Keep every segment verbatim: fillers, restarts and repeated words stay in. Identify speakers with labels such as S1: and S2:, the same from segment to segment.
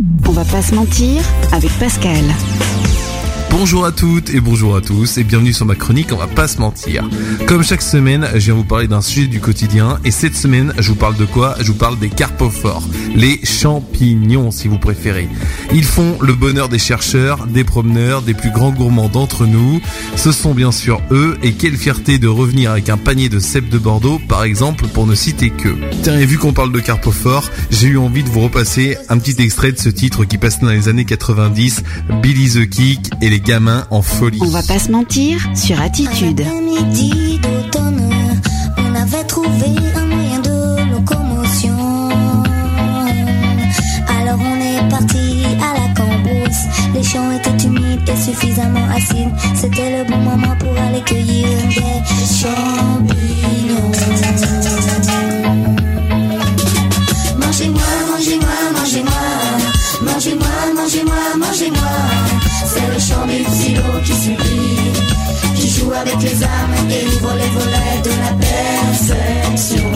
S1: On va pas se mentir avec Pascal.
S2: Bonjour à toutes et bonjour à tous et bienvenue sur ma chronique On va pas se mentir. Comme chaque semaine, je viens vous parler d'un sujet du quotidien et cette semaine, je vous parle de quoi ? Je vous parle des carpophores, les champignons si vous préférez. Ils font le bonheur des chercheurs, des promeneurs, des plus grands gourmands d'entre nous. Ce sont bien sûr eux et quelle fierté de revenir avec un panier de cèpes de Bordeaux par exemple pour ne citer que. Tiens, et vu qu'on parle de carpophores, j'ai eu envie de vous repasser un petit extrait de ce titre qui passait dans les années quatre-vingt-dix, Billy the Kick et les gamins en folie.
S1: On va pas se mentir sur Attitude.
S3: Un après-midi d'automne, on avait trouvé un moyen de locomotion. Alors on est parti à la cambrousse. Les champs étaient humides et suffisamment acides. C'était le bon moment pour aller cueillir des champignons. Mangez-moi, mangez-moi, mangez-moi. Mangez-moi, mangez-moi, mangez-moi. C'est le chant du silo qui supplie, qui joue avec les âmes et ouvre les volets de la perception.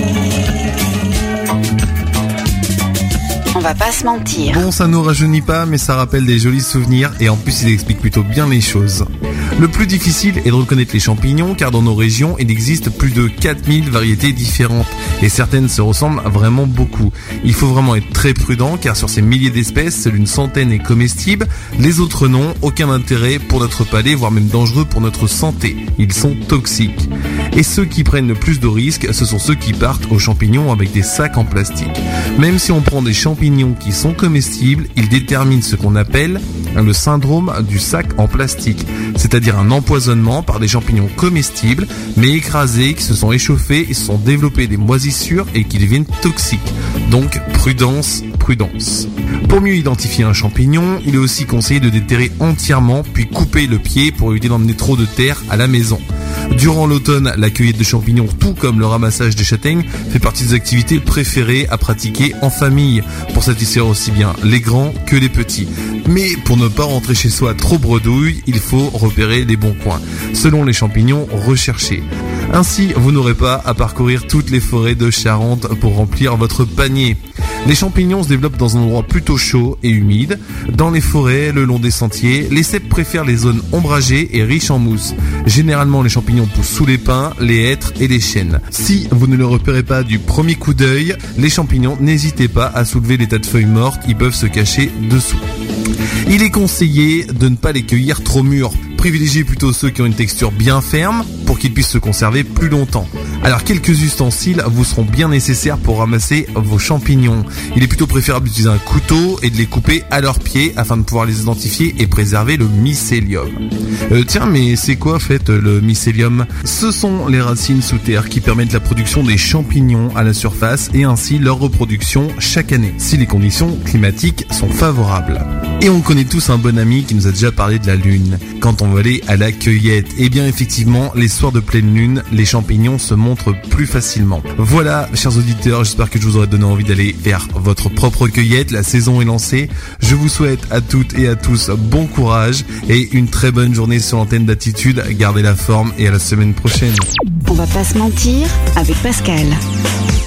S1: On va pas se mentir.
S2: Bon, ça nous rajeunit pas, mais ça rappelle des jolis souvenirs et en plus il explique plutôt bien les choses. Le plus difficile est de reconnaître les champignons car dans nos régions, il existe plus de quatre mille variétés différentes et certaines se ressemblent vraiment beaucoup. Il faut vraiment être très prudent car sur ces milliers d'espèces, seule une centaine est comestible, les autres non, aucun intérêt pour notre palais, voire même dangereux pour notre santé. Ils sont toxiques. Et ceux qui prennent le plus de risques, ce sont ceux qui partent aux champignons avec des sacs en plastique. Même si on prend des champignons qui sont comestibles, ils déterminent ce qu'on appelle le syndrome du sac en plastique, c'est-à-dire un empoisonnement par des champignons comestibles, mais écrasés, qui se sont échauffés et se sont développés des moisissures et qui deviennent toxiques. Donc, prudence, prudence. Pour mieux identifier un champignon, il est aussi conseillé de déterrer entièrement, puis couper le pied pour éviter d'emmener trop de terre à la maison. Durant l'automne, la cueillette de champignons, tout comme le ramassage des châtaignes, fait partie des activités préférées à pratiquer en famille, pour satisfaire aussi bien les grands que les petits. Mais pour ne pas rentrer chez soi trop bredouille, il faut repérer les bons coins, selon les champignons recherchés. Ainsi, vous n'aurez pas à parcourir toutes les forêts de Charente pour remplir votre panier. Les champignons se développent dans un endroit plutôt chaud et humide. Dans les forêts, le long des sentiers, les cèpes préfèrent les zones ombragées et riches en mousse. Généralement, les champignons poussent sous les pins, les hêtres et les chênes. Si vous ne les repérez pas du premier coup d'œil, les champignons, n'hésitez pas à soulever les tas de feuilles mortes qui peuvent se cacher dessous. Il est conseillé de ne pas les cueillir trop mûrs. Privilégiez plutôt ceux qui ont une texture bien ferme pour qu'ils puissent se conserver plus longtemps. Alors quelques ustensiles vous seront bien nécessaires pour ramasser vos champignons. Il est plutôt préférable d'utiliser un couteau et de les couper à leurs pieds afin de pouvoir les identifier et préserver le mycélium. Euh, tiens, mais c'est quoi en fait le mycélium ? Ce sont les racines sous terre qui permettent la production des champignons à la surface et ainsi leur reproduction chaque année, si les conditions climatiques sont favorables. Et on connaît tous un bon ami qui nous a déjà parlé de la lune. Quand on va aller à la cueillette, et bien effectivement, les soirs de pleine lune, les champignons se montrent plus facilement. Voilà, chers auditeurs, j'espère que je vous aurai donné envie d'aller vers votre propre cueillette. La saison est lancée. Je vous souhaite à toutes et à tous bon courage et une très bonne journée sur l'antenne d'Attitude. Gardez la forme et à la semaine prochaine.
S1: On va pas se mentir avec Pascal.